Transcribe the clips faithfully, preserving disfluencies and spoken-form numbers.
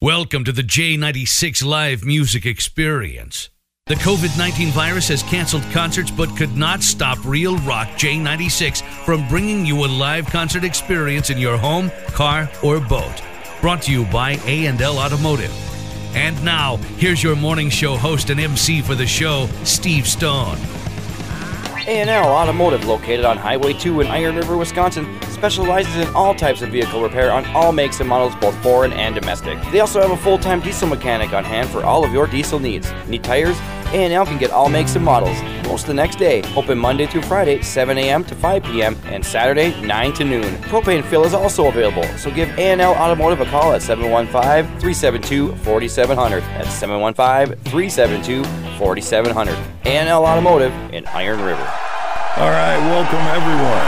Welcome to the J ninety-six Live Music Experience. The COVID nineteen virus has canceled concerts but could not stop Real Rock J ninety-six from bringing you a live concert experience in your home, car, or boat. Brought to you by A and L Automotive. And now, here's your morning show host and M C for the show, Steve Stone. A and L Automotive, located on Highway two in Iron River, Wisconsin, specializes in all types of vehicle repair on all makes and models, both foreign and domestic. They also have a full-time diesel mechanic on hand for all of your diesel needs. Need tires? A and L can get all makes and models. Most the next day. Open Monday through Friday, seven a.m. to five p.m. and Saturday, nine to noon. Propane fill is also available, so give A and L Automotive a call at seven one five, three seven two, four seven zero zero. That's seven one five, three seven two, four seven zero zero. A and L Automotive in Iron River. All right, welcome everyone.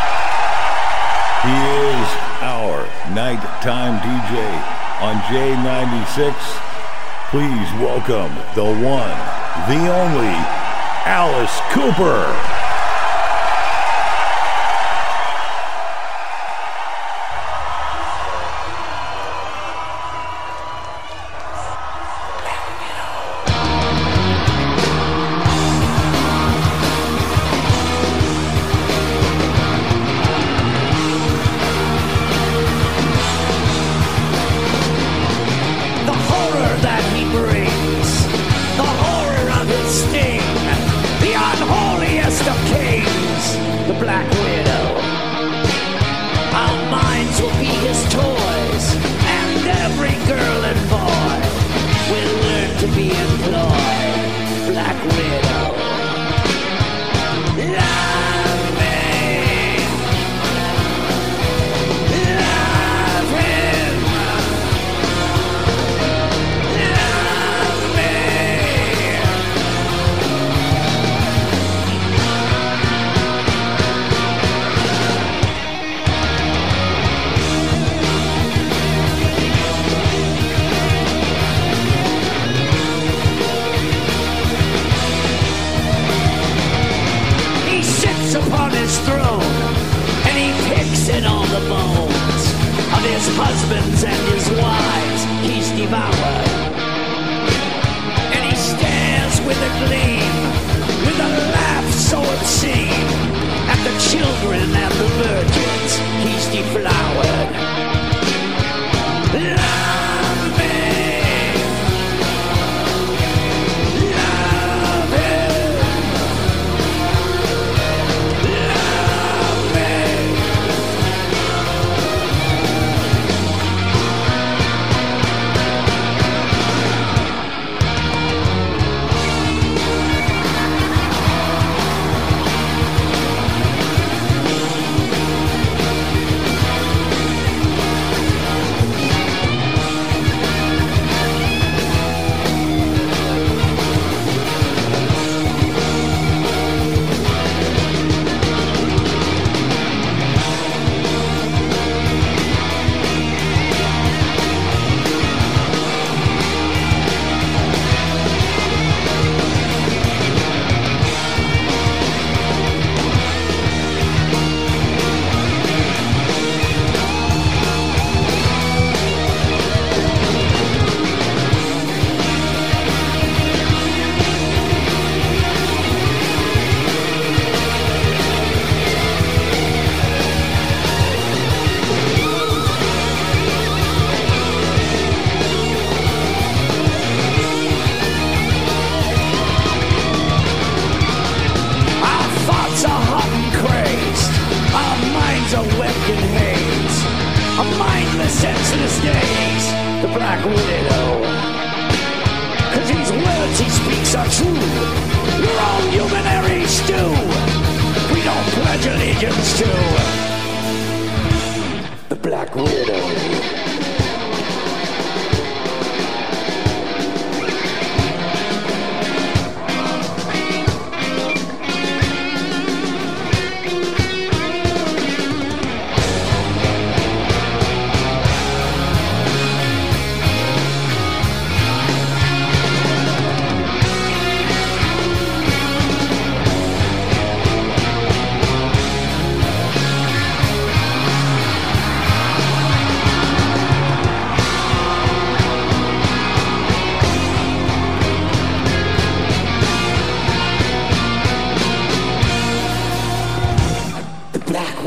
He is our nighttime D J on J ninety-six. Please welcome the one, the only, Alice Cooper.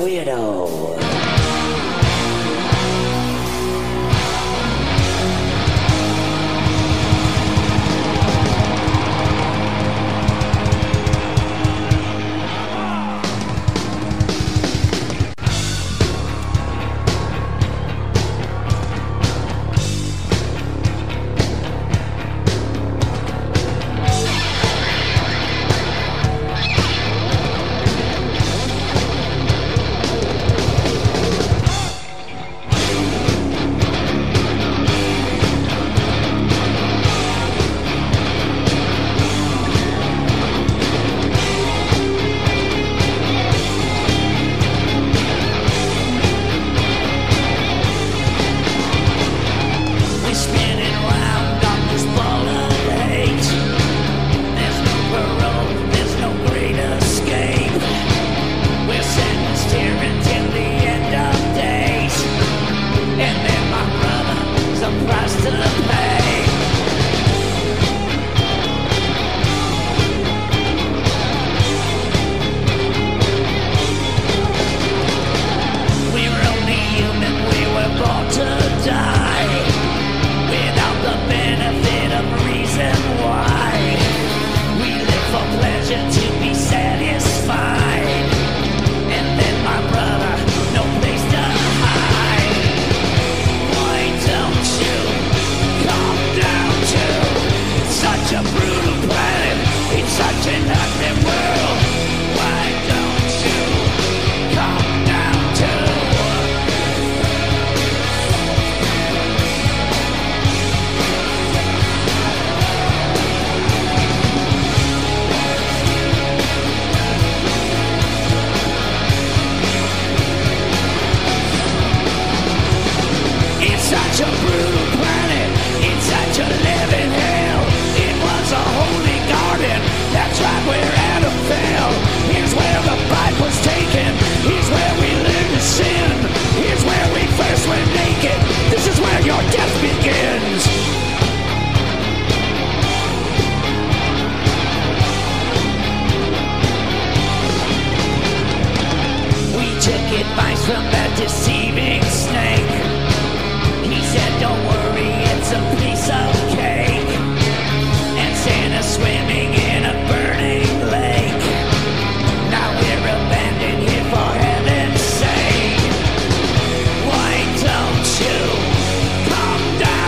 weirdo. Down.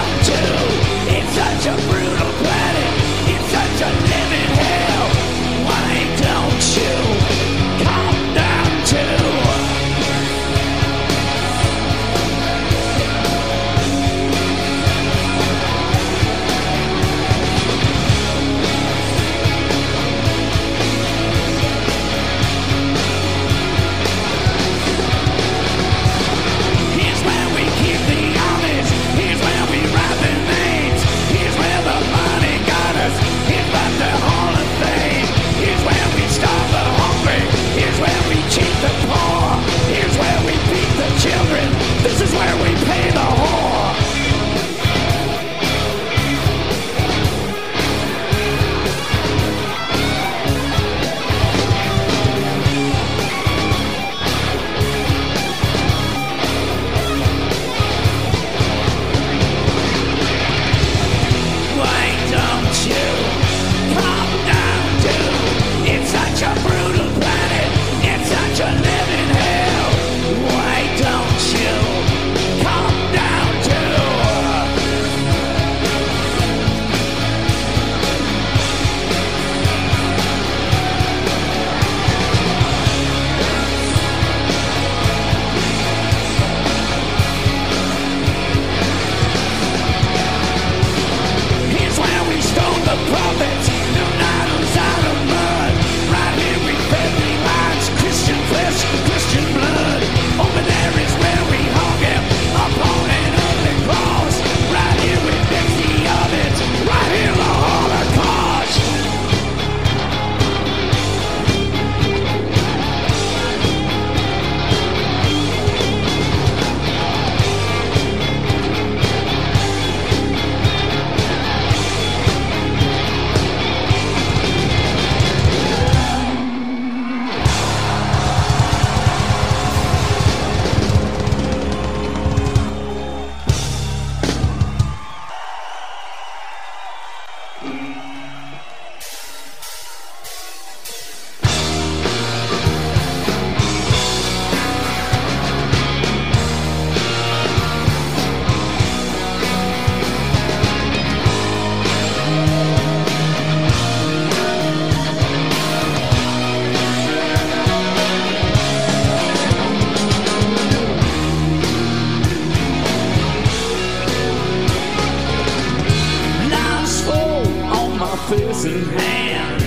holding hands.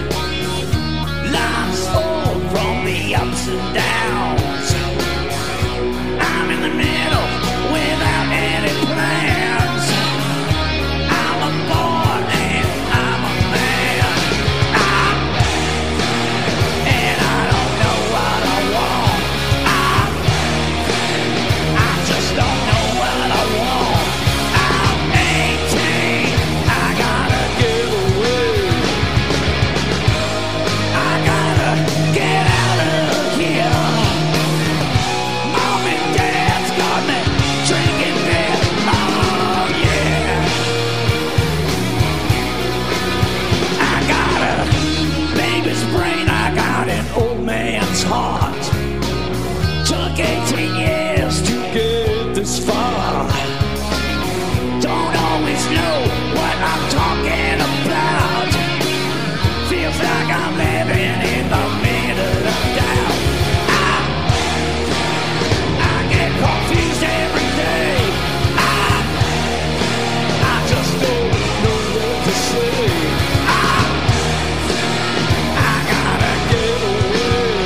Lines fall from the ups and downs. I'm in the middle without any plans. I'm a boy and I'm a man. I'm, and I don't know what I want. I'm, I just don't know what I want. I'm eighteen, I gotta get away. I gotta get out of here. Mom and Dad's got me drinking beer. Oh yeah. I got a baby's brain, I got an old man's heart. Took eighteen years to get this far. Don't always know what I'm talking about. Feels like I'm living in the middle of doubt. I, I get confused every day. I, I just don't know what to say. I, I gotta get away.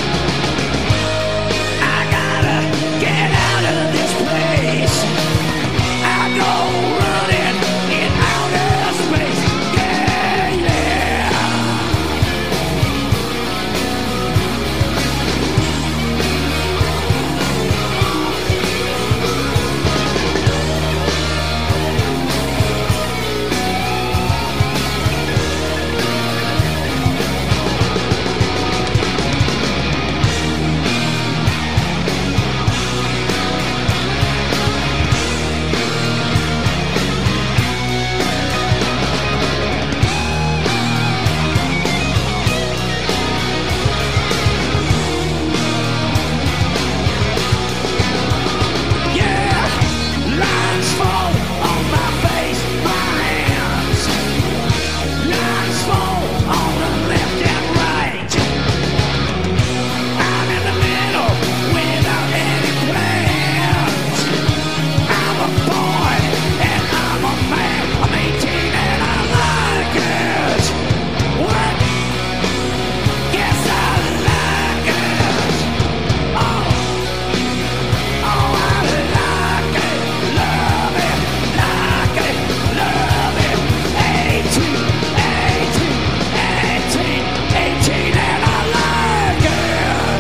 I gotta get out of this place. I go running in outer space. Yeah, yeah. Yeah, lines fall on my face, my hands. Lines fall on the left and right. I'm in the middle without any plans. I'm a boy and I'm a man. I'm eighteen and I like it. What? Yes, I like it. Oh. Oh, I like it, love it, like it, love it. Eighteen, eighteen, eighteen, eighteen, and I like it.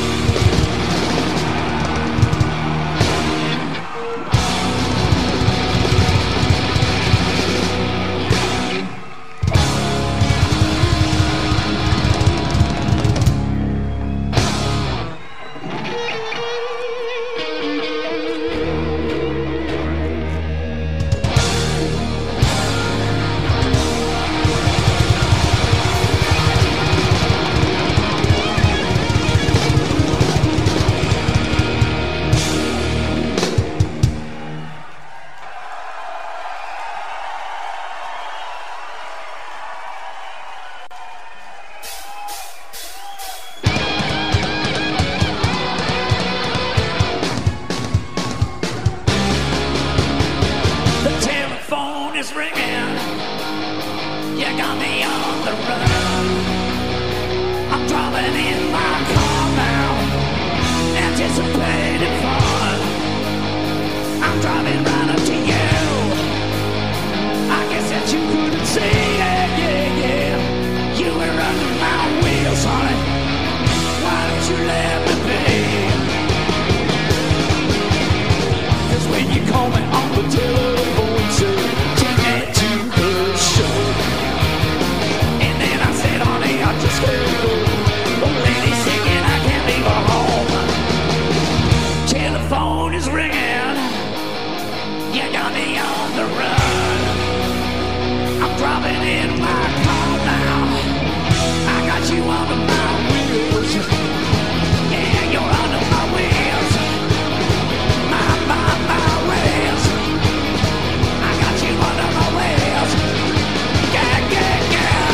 The telephone is ringing. You got me on the run. I'm driving in my car now, anticipating fun. I'm driving right up to you. I guess that you couldn't see, yeah, yeah, yeah. You were under my wheels, honey. Why don't you let me be? 'Cause when you call me on the telephone, say, take me to the show. And then I said, honey, I just can't go. The lady's singing, I can't leave her home. Telephone is ringing. You got me on the run. I'm driving in my car now. I got you under my wheels. Yeah, you're under my wheels. My, my, my wheels. I got you under my wheels. Yeah, yeah, yeah.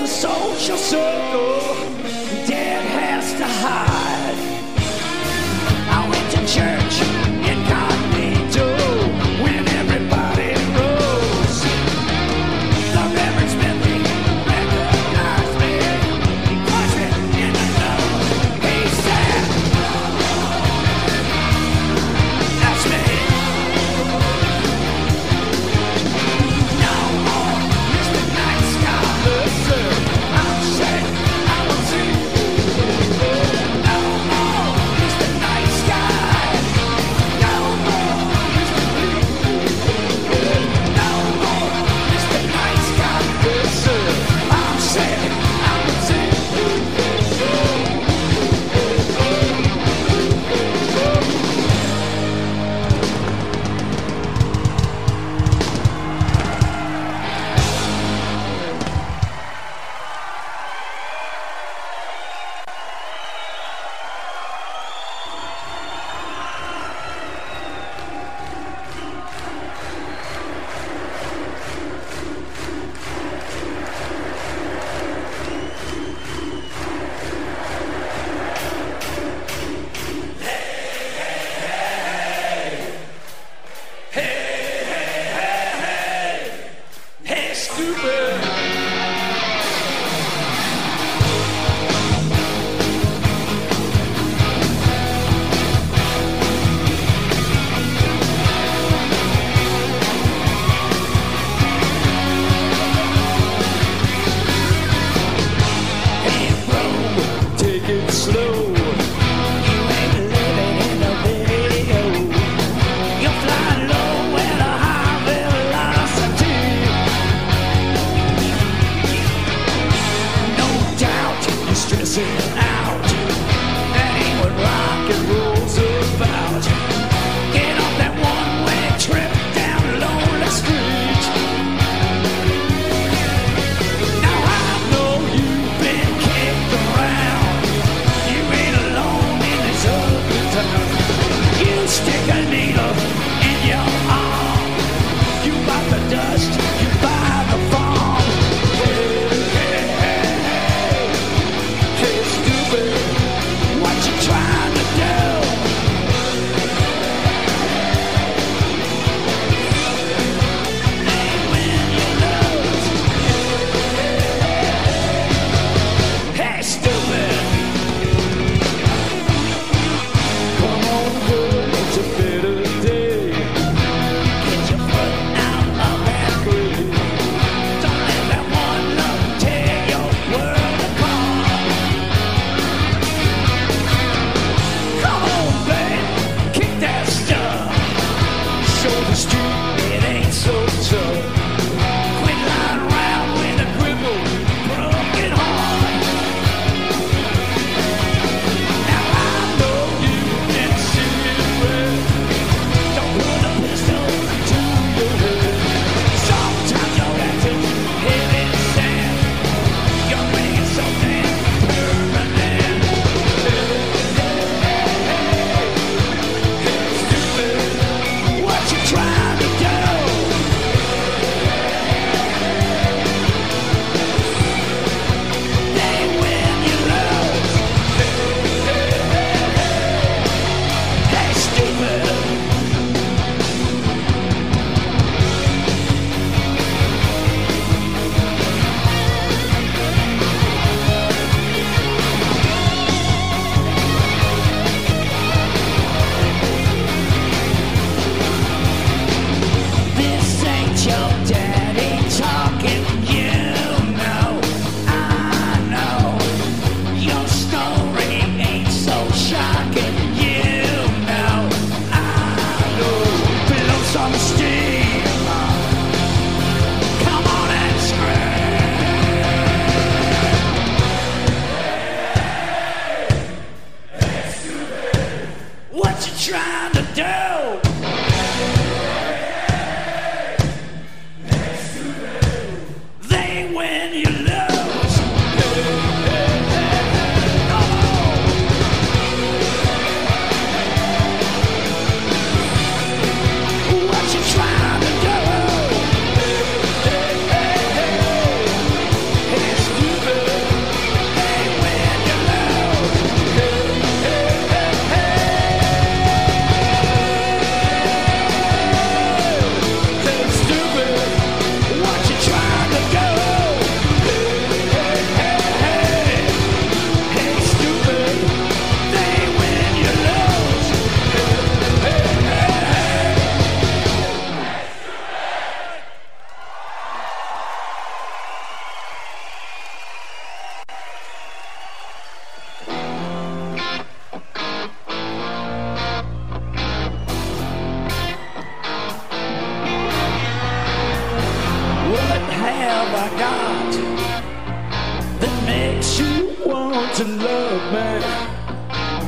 the social circle, dead has to hide. I went to church incognito when everybody rose. The Reverend Smithy recognized me. He punched me in the nose. He said, "That's me." No more Mister Night Sky. Listen, I'm sick. I will see. No more Mister Night Sky. No more Mister No more Mister Night Sky. Listen, I'm sick. I will see. Hey, stupid. Hey, bro, take it slow. You ain't living in a video. You're flying low at a high velocity. No doubt you're stressing out. That ain't what rock and roll's about. Get off that one-way trip down Lonely Street. Now I know you've been kicked around. You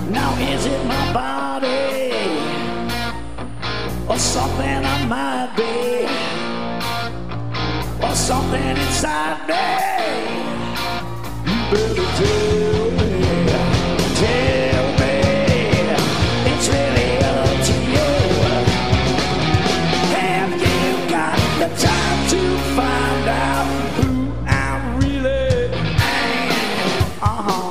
Now is it my body or something I might be, or something inside me? You better tell me, tell me. It's really up to you. Have you got the time to find out who I really am? Uh-huh.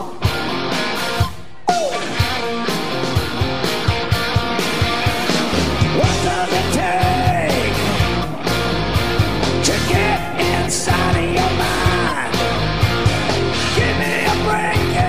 What does it take to get inside of your mind? Give me a break.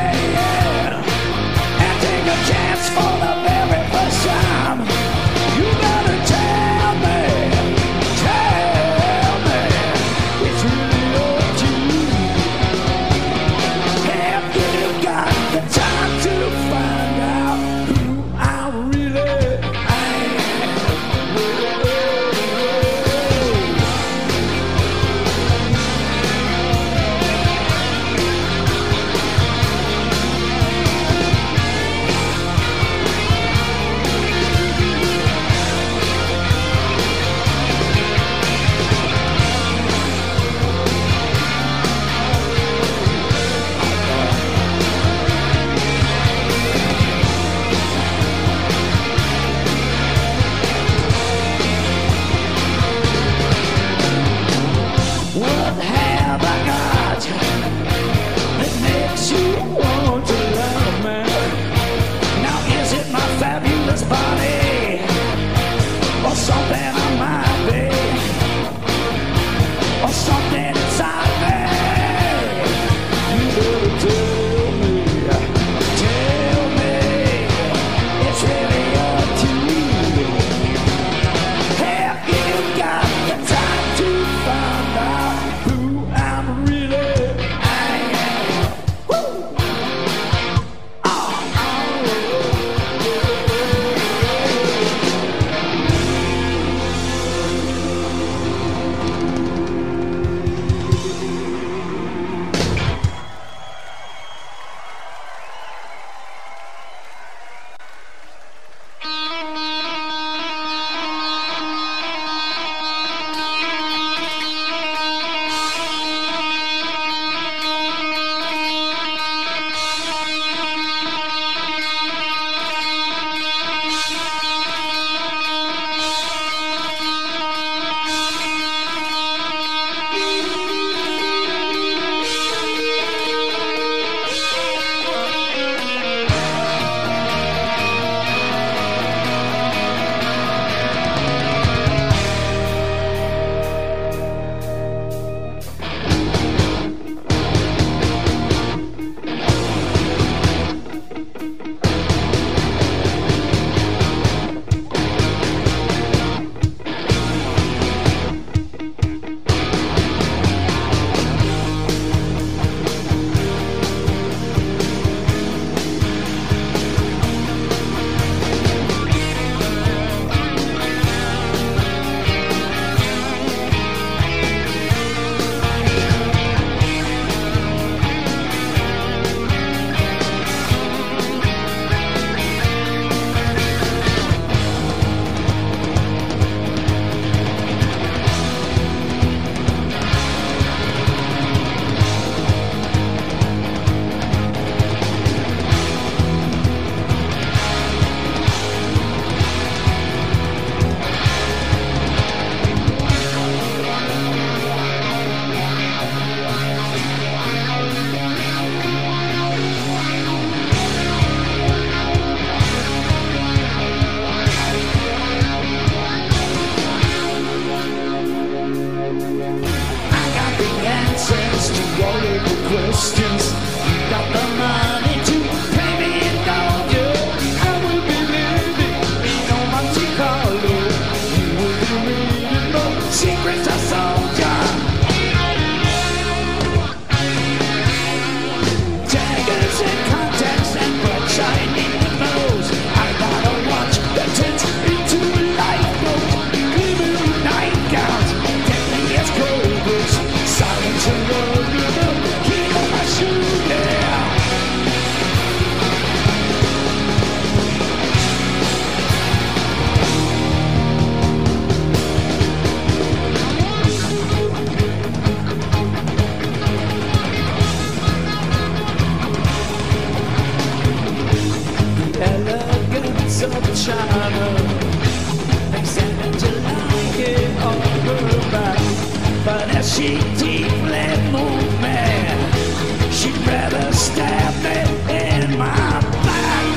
China. Except to like it on her back. But as she deeply moved me, she'd rather stab me in my back.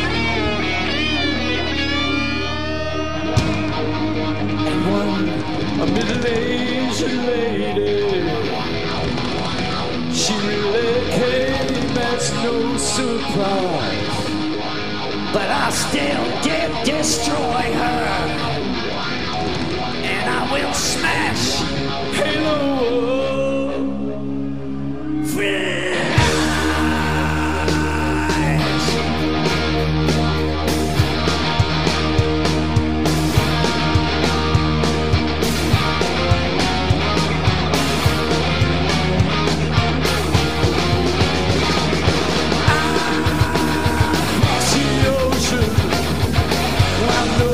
And one, a middle-aged lady, she really came as no surprise. But I still did destroy her, and I will smash Halo Free.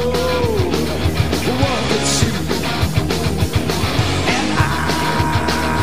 I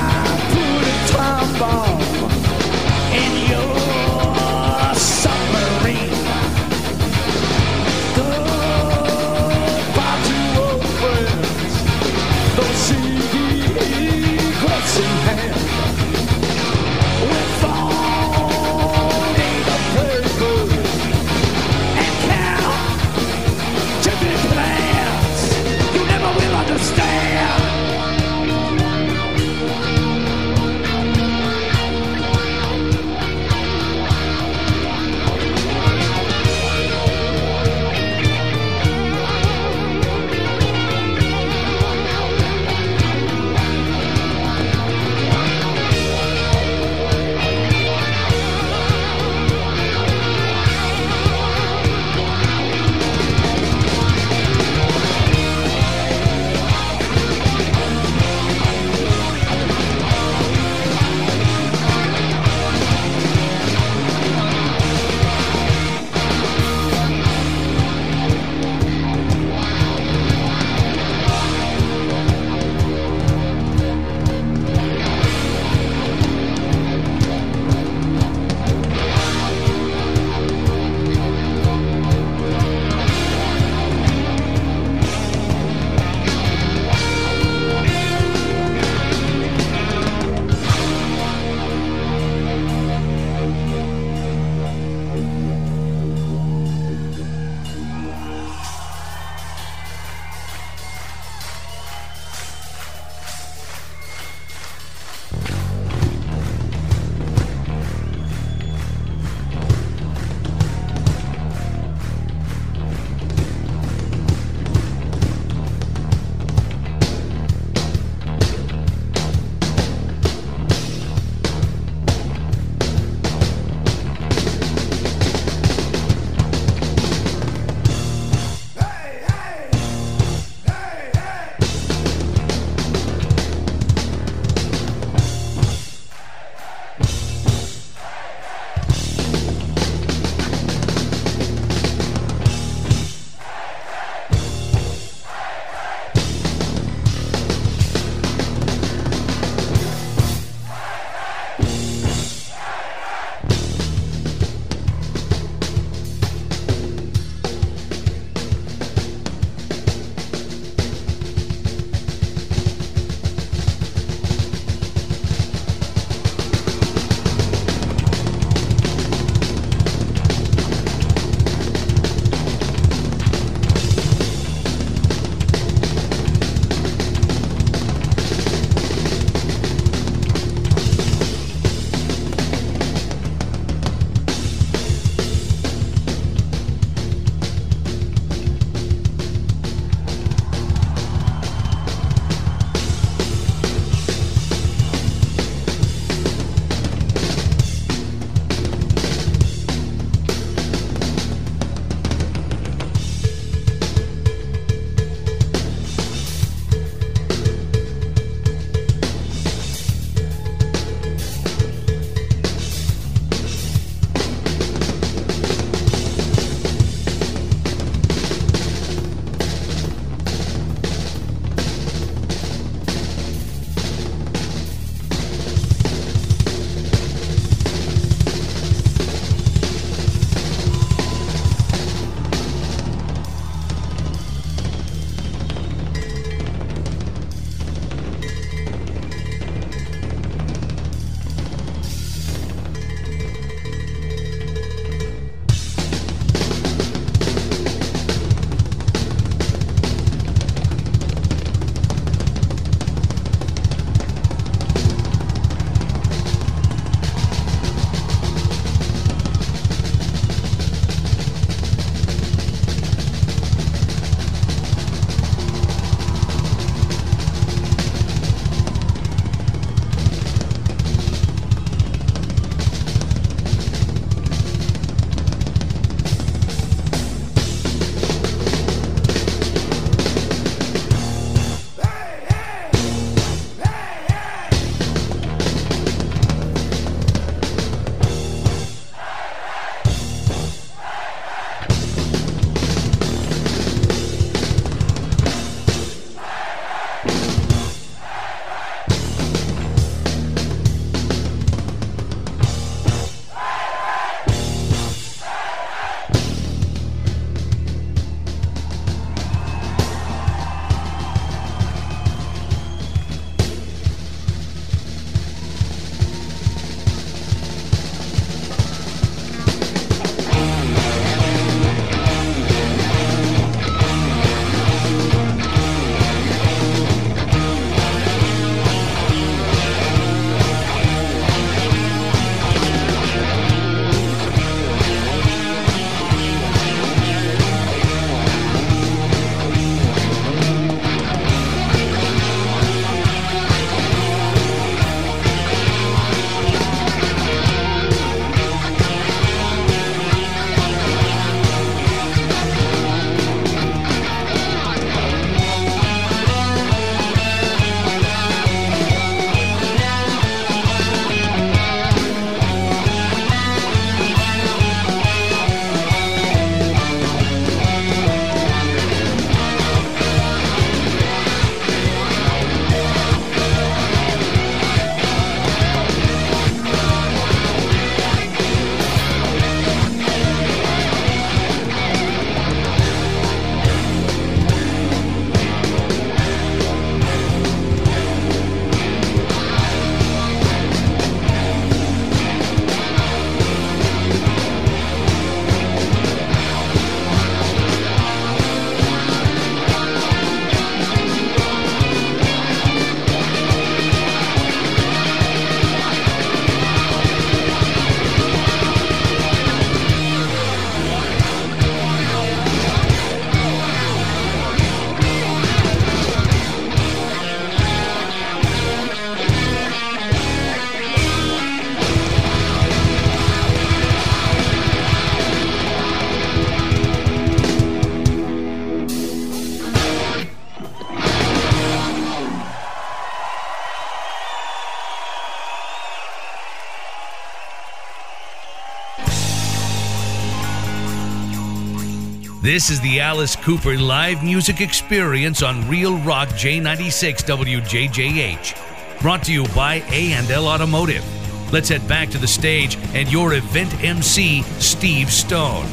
This is the Alice Cooper live music experience on Real Rock J ninety-six W J J H. Brought to you by A and L Automotive. Let's head back to the stage and your event M C, Steve Stone.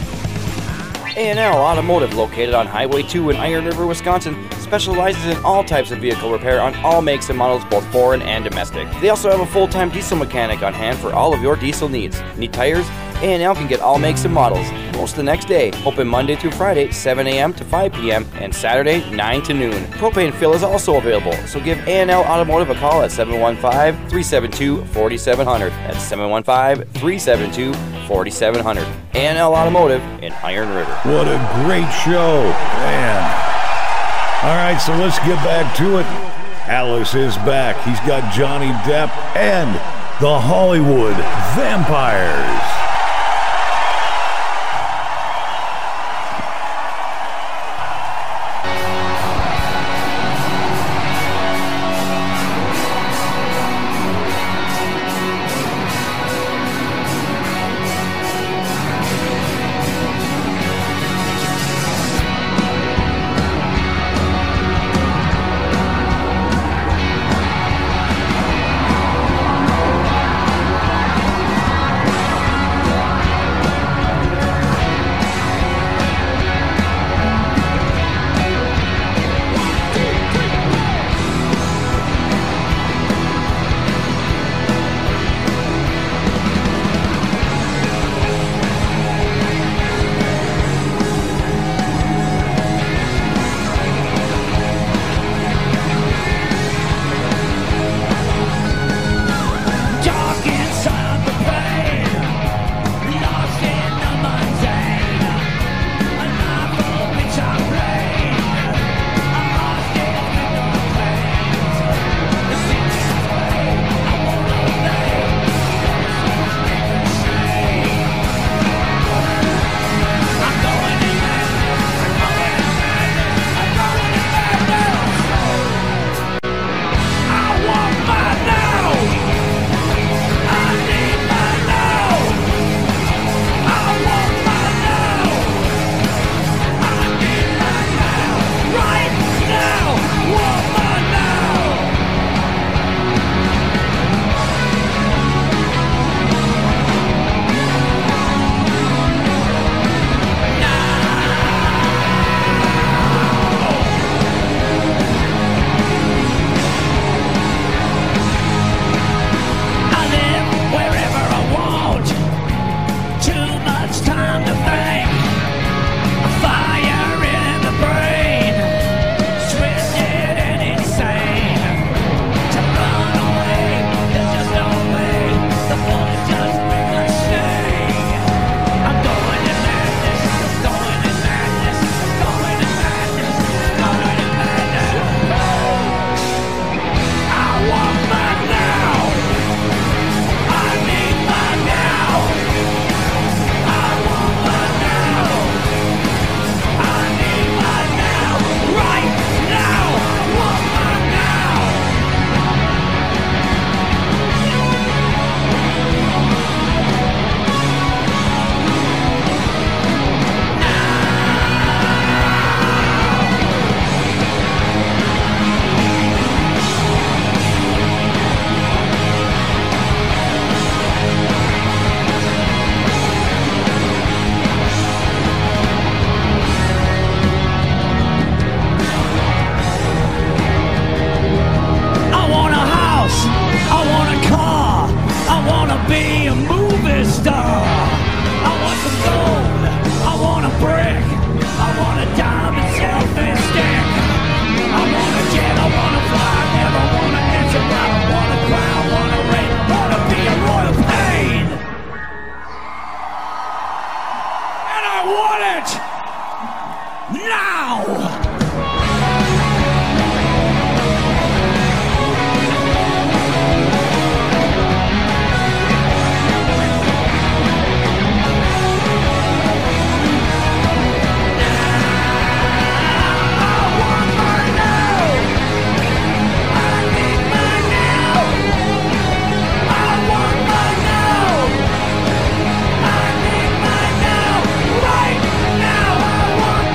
A and L Automotive, located on Highway two in Iron River, Wisconsin, specializes in all types of vehicle repair on all makes and models, both foreign and domestic. They also have a full-time diesel mechanic on hand for all of your diesel needs. Need tires? A and L can get all makes and models. Most the next day. Open Monday through Friday, seven a.m. to five p.m. and Saturday, nine to noon. Propane fill is also available, so give A and L Automotive a call at seven one five, three seven two, four seven zero zero. That's seven one five, three seven two, four seven zero zero. A and L Automotive in Iron River. What a great show, man. All right, so let's get back to it. Alice is back. He's got Johnny Depp and the Hollywood Vampires. Right now, I want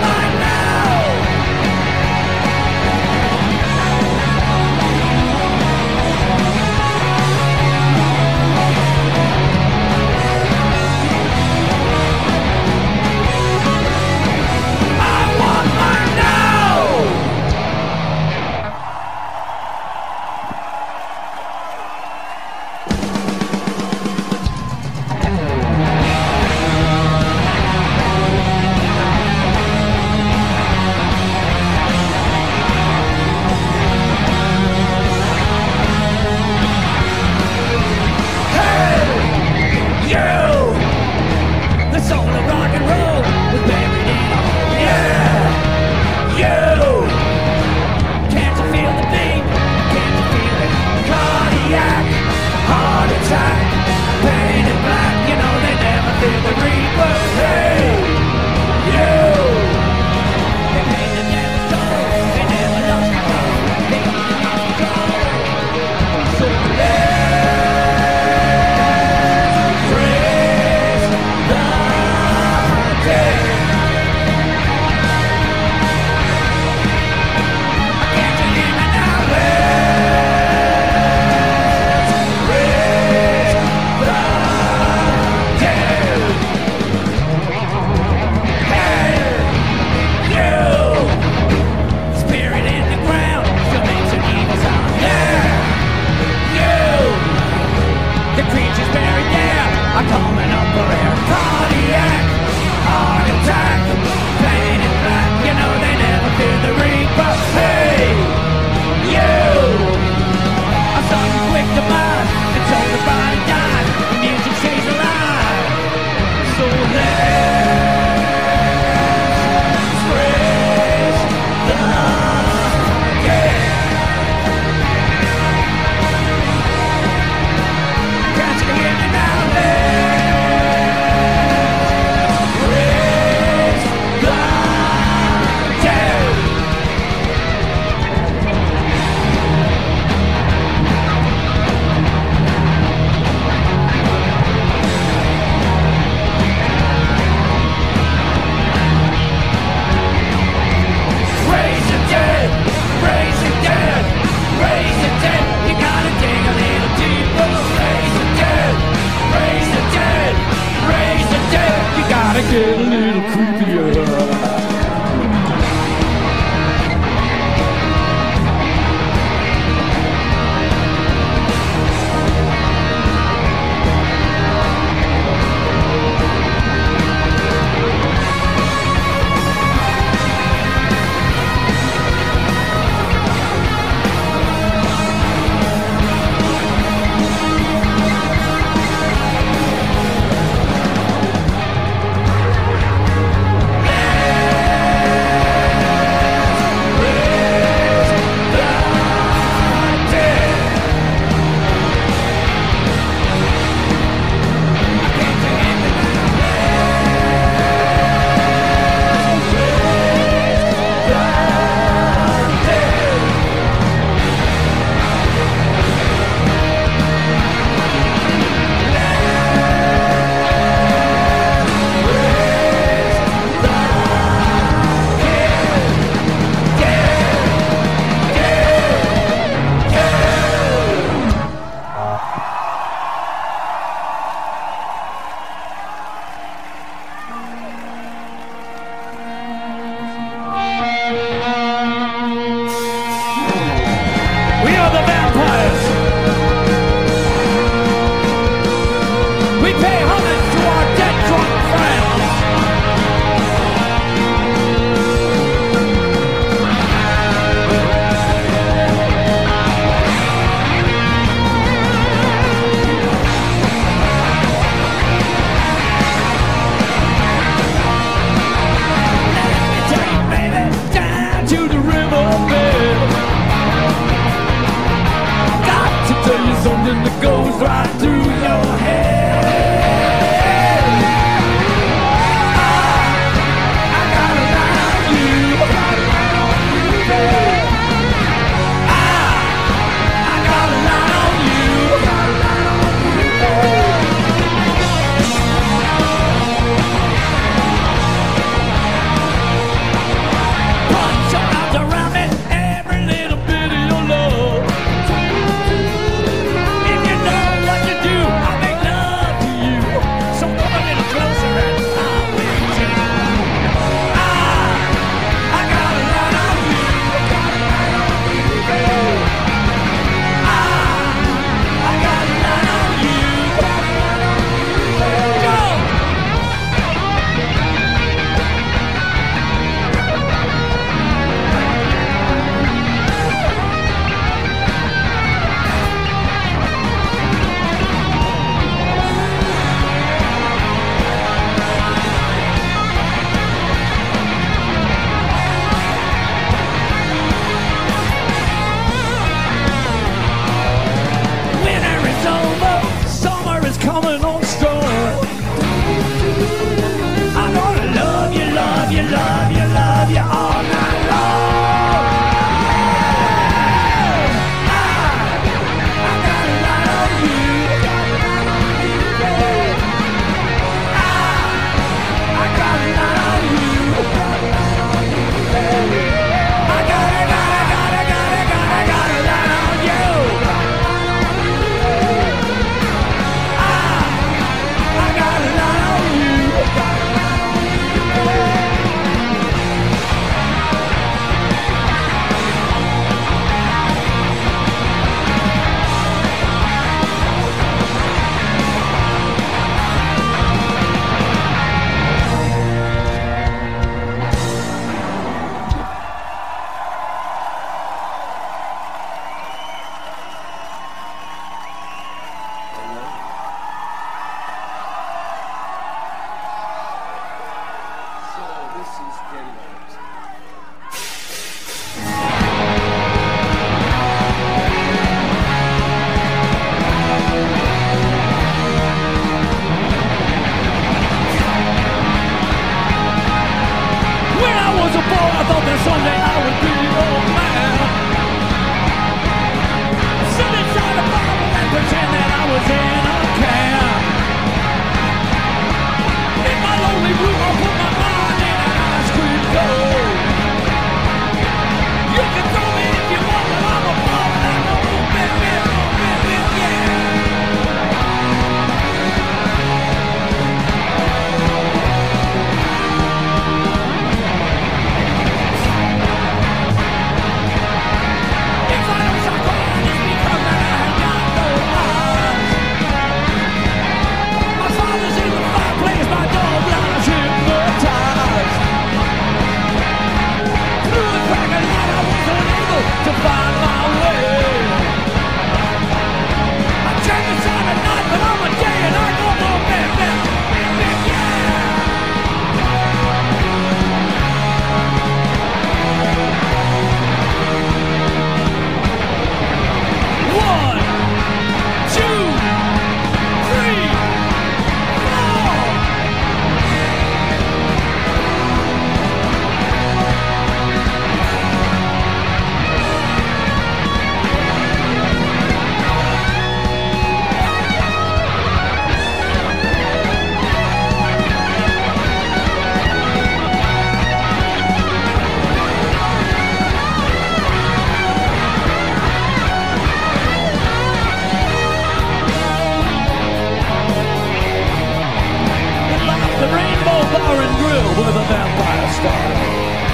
vampire style.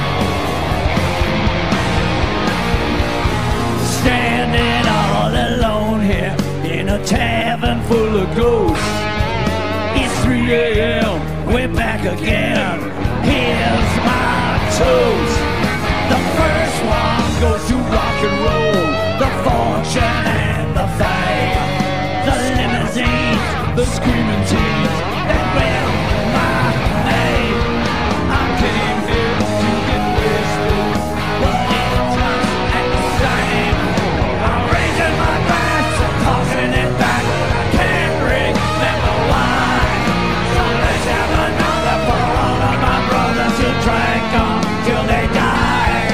Standing all alone here in a tavern full of ghosts. It's three a.m., we're back again. Here's my toast. The first one goes to rock and roll, the fortune and the fame, the limousines, the screaming teens that wear my name. I came here to get wasted, but it's not the same. I'm raising my glass and tossing it back. I can't remember why. So let's have another for all of my brothers who drank until they died.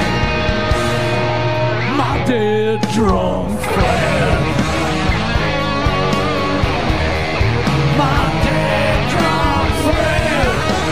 My dead drunk friend. My dead drunk friend.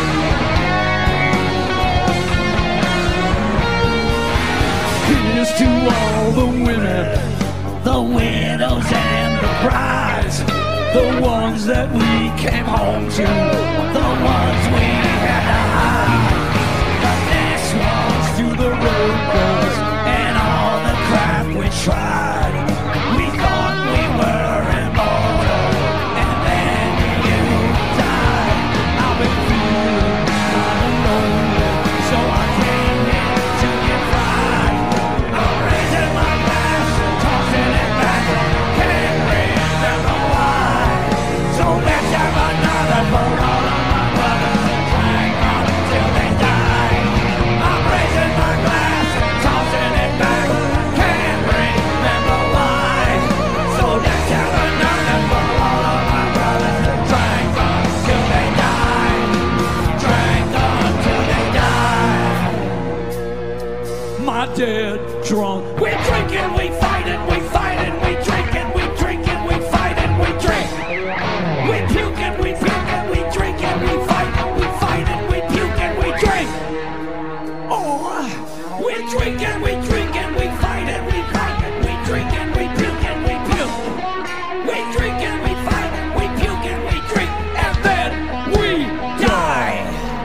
Here's to all the women, the widows and the brides, the ones that we came home to, the ones we had to hide. The next ones to the road girls and all the crap we tried. We thought we were immortal, and then you died. I've been feeling kind of lonely, so I came here to get fried. I'm raising my glass and tossing it back. Can't remember why. So let's have another for all of my brothers that drank until they died. I'm raising my glass and tossing it back. Can't remember why. So let's have another for all of my brothers that drank until they died. Drank until they died. My dead drunk. We're drinking, we fight it, we fight it, we drink it, we drink it, we fight it, we drink. We puke it, we puke it, we drink it, we fight it, we fight it, we puke it, we drink. Oh, we drink it, we drink it, we fight it, we fight it, we drink it, we puke it, we puke. We drink it, we fight it, we puke it, we drink, and then we die.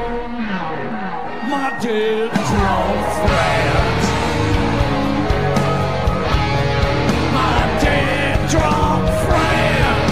My dead drunk friends. My dead drunk friends.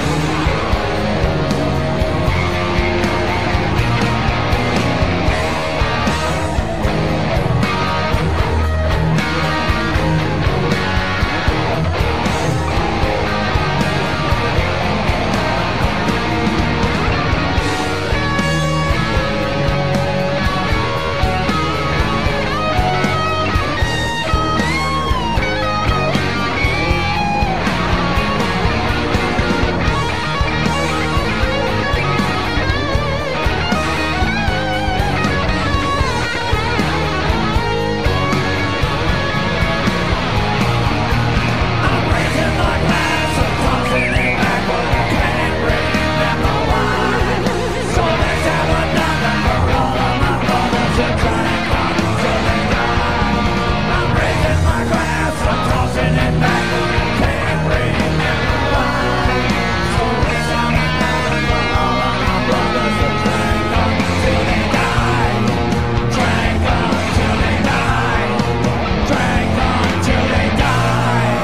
I'm raising my glass and tossing it back, but I can't remember why. So let's have another for all of my brothers that drank until they died. I'm raising my glass and tossing it back, but I can't remember why. So let's have another for all of my brothers that drank until they died. Drank until they died. Drank until they died.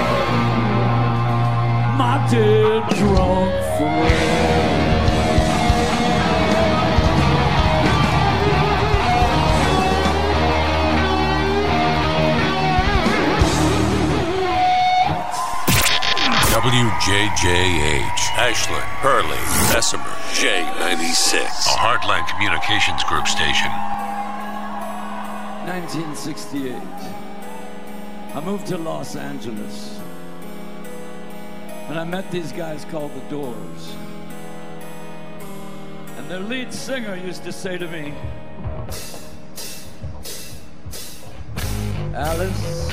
My dead drunk friend. W J J H, Ashland, Hurley, Bessemer, J ninety-six, a Heartland Communications Group station. nineteen sixty-eight. I moved to Los Angeles. And I met these guys called The Doors. And their lead singer used to say to me, Alice,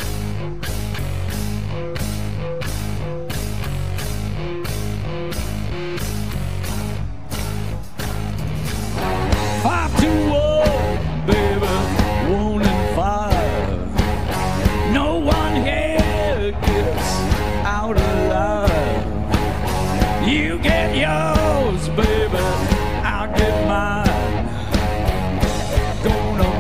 five to one, baby, one and five. No one here gets out alive. You get yours, baby, I'll get mine. Gonna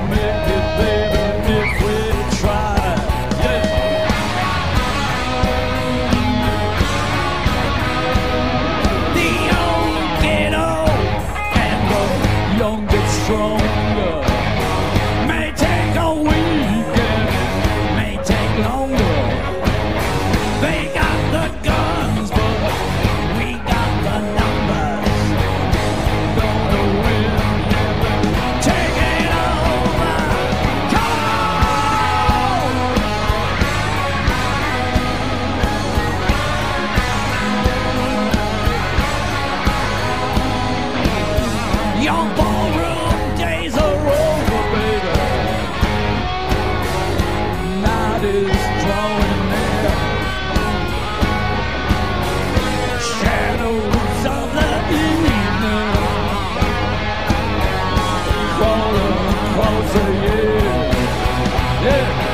say yeah, yeah.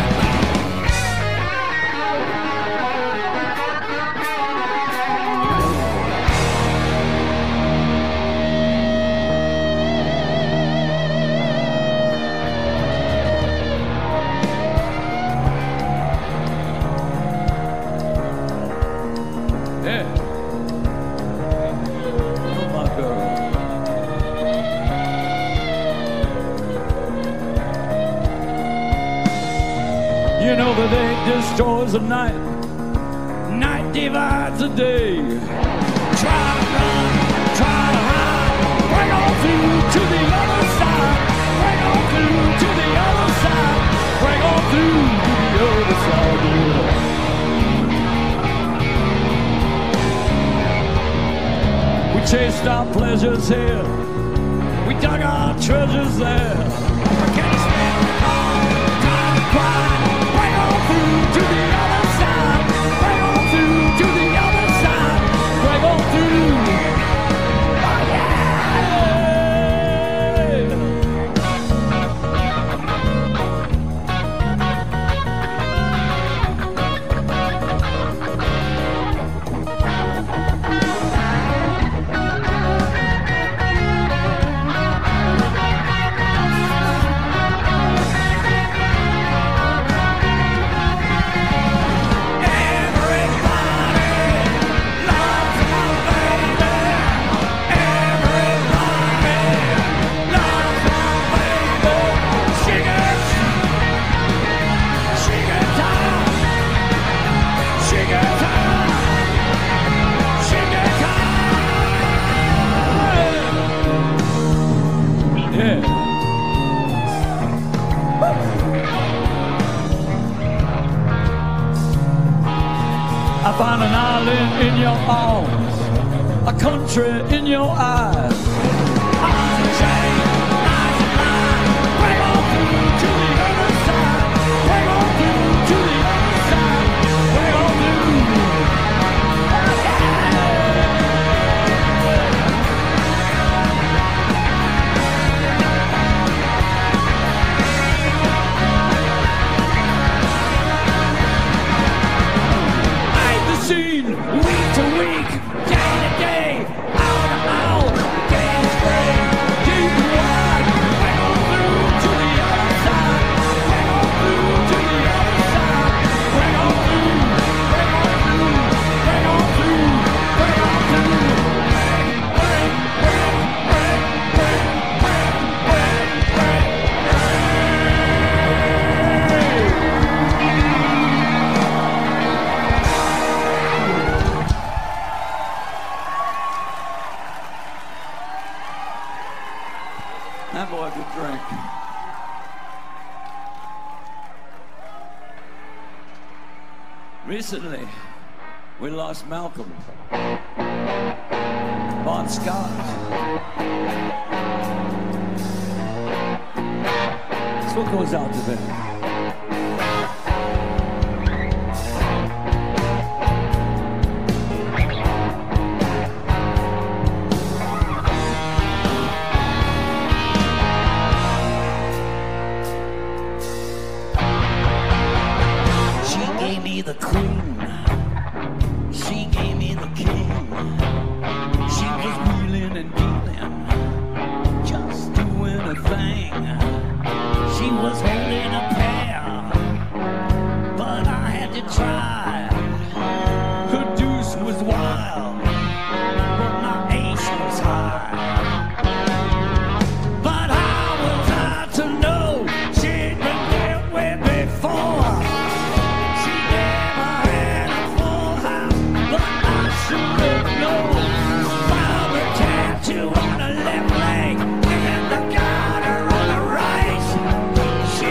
You know the day destroys the night, night divides the day. Try to run, try to hide, break on through to the other side, break on through to the other side, break on through to the other side. Yeah. We chased our pleasures here, we dug our treasures there. I can't stand it all, time to cry. To the other side, break on through to the other side, break on through. Oh I find an island in your arms, a country in your eyes. Arms and chains, eyes and lines, break on through to the other side, break on through to the other side, break on through. Oh, week to week, day to day, hour to hour, day to day, deep and wide, break on through to the other side, break on through to the other side, break on through, break on through, break on through, break on through, break, break, break, break, break, break, break, that boy could drink. Recently, we lost Malcolm. Bon Scott. That's what goes out to them. The queen, she gave me the king. She was wheeling and dealing, just doing a thing. She was holding a pair, but I had to try. Her deuce was wild, but my ace was high. But how was I to know she'd been there way before? Tattoo on her left leg and the garter on the right. She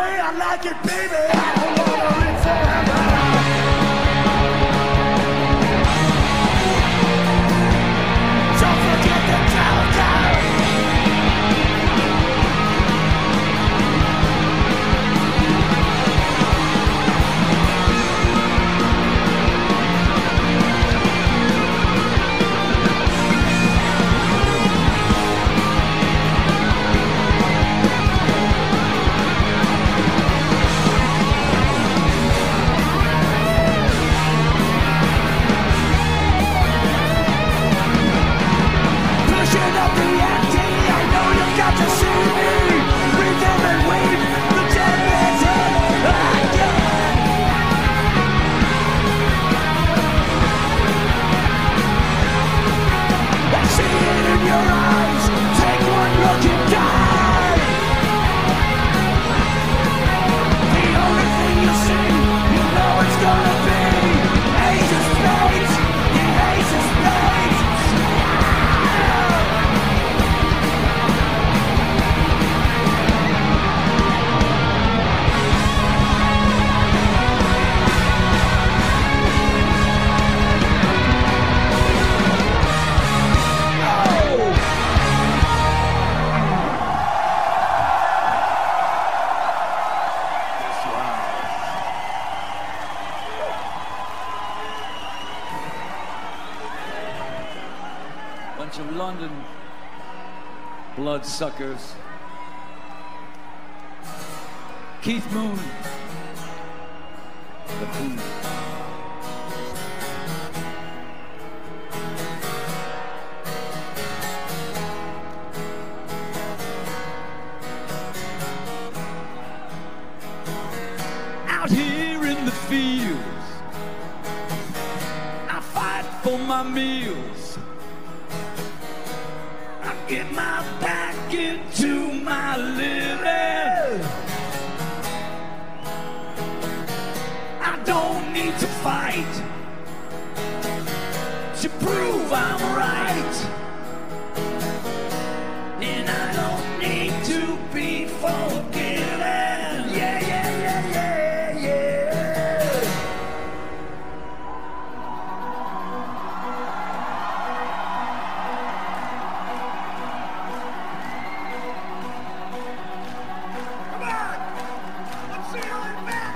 way I like it, baby. I don't wanna live forever. Don't forget the countdown. Bunch of London bloodsuckers. Keith Moon, the Queen. Out here in the fields, I fight for my meals. I get my back into my living. I don't need to fight to prove I'm right, and I don't need to be forgiven. Yeah, yeah, yeah, yeah, yeah. Come on, let's see how it's back.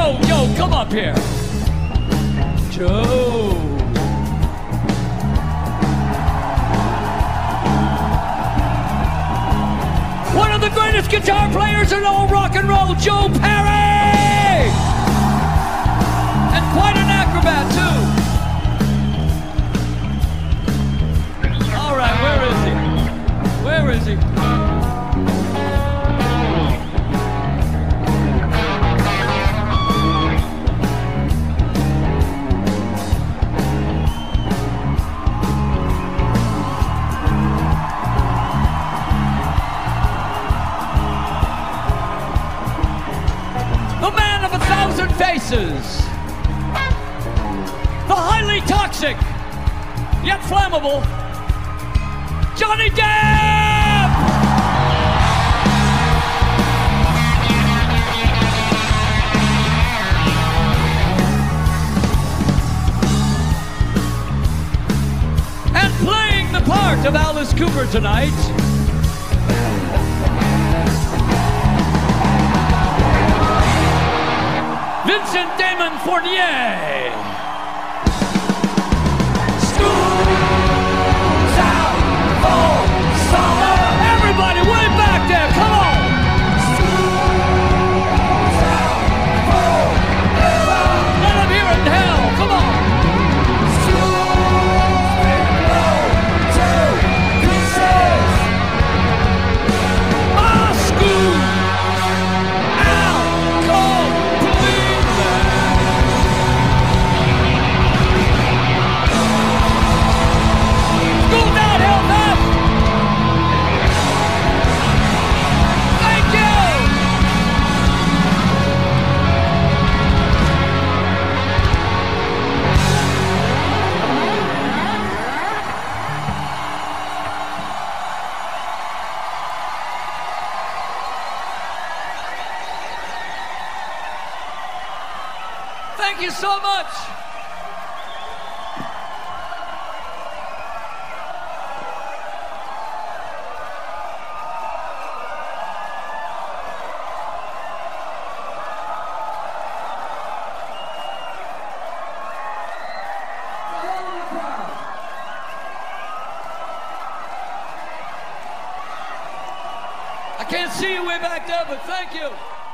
Joe, Joe, come up here. Joe. One of the greatest guitar players in all rock and roll, Joe Perry! And quite an acrobat, too. All right, where is he? Where is he? Faces. The highly toxic, yet flammable, Johnny Depp! And playing the part of Alice Cooper tonight, Vincent Damon Fournier. School's out for summer. Everybody way back there, come on. School's out forever. Let them hear it in hell, come on. School's been blown to pieces. Ah, school out cold. Thank you so much. I can't see you way back there, but thank you.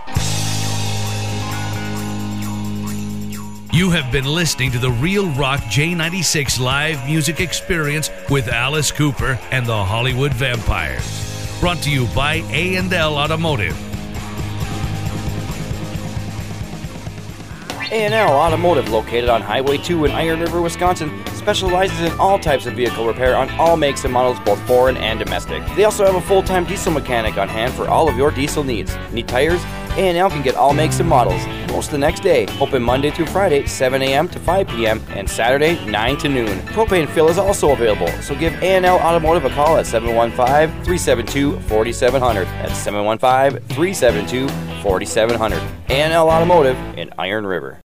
You have been listening to the Real Rock J ninety-six live music experience with Alice Cooper and the Hollywood Vampires. Brought to you by A and L Automotive. A and L Automotive, located on Highway two in Iron River, Wisconsin, specializes in all types of vehicle repair on all makes and models, both foreign and domestic. They also have a full-time diesel mechanic on hand for all of your diesel needs. Need tires? A and L can get all makes and models. Most the next day. Open Monday through Friday, seven a.m. to five p.m. and Saturday, nine to noon. Propane fill is also available, so give A and L Automotive a call at seven one five, three seven two, four seven zero zero. That's seven one five, three seven two, four seven zero zero. A and L Automotive in Iron River.